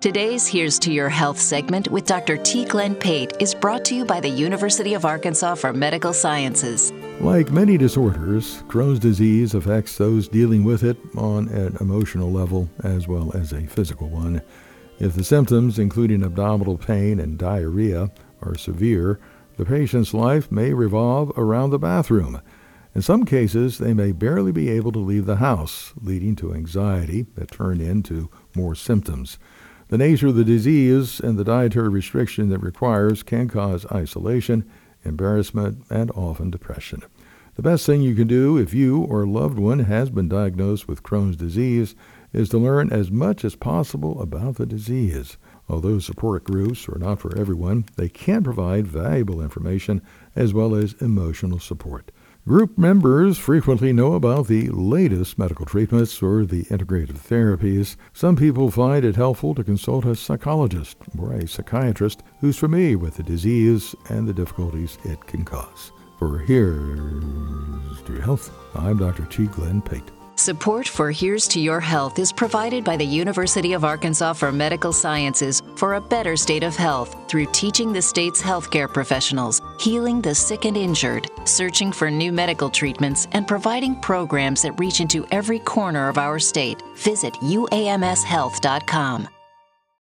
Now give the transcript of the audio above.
Today's Here's to Your Health segment with Dr. T. Glenn Pate is brought to you by the University of Arkansas for Medical Sciences. Like many disorders, Crohn's disease affects those dealing with it on an emotional level as well as a physical one. If the symptoms, including abdominal pain and diarrhea, are severe, the patient's life may revolve around the bathroom. In some cases, they may barely be able to leave the house, leading to anxiety that turn into more symptoms. The nature of the disease and the dietary restriction that requires can cause isolation, embarrassment, and often depression. The best thing you can do if you or a loved one has been diagnosed with Crohn's disease is to learn as much as possible about the disease. Although support groups are not for everyone, they can provide valuable information as well as emotional support. Group members frequently know about the latest medical treatments or the integrative therapies. Some people find it helpful to consult a psychologist or a psychiatrist who's familiar with the disease and the difficulties it can cause. For Here's to Your Health, I'm Dr. T. Glenn Pate. Support for Here's to Your Health is provided by the University of Arkansas for Medical Sciences for a better state of health through teaching the state's healthcare professionals, healing the sick and injured, searching for new medical treatments, and providing programs that reach into every corner of our state. Visit uamshealth.com.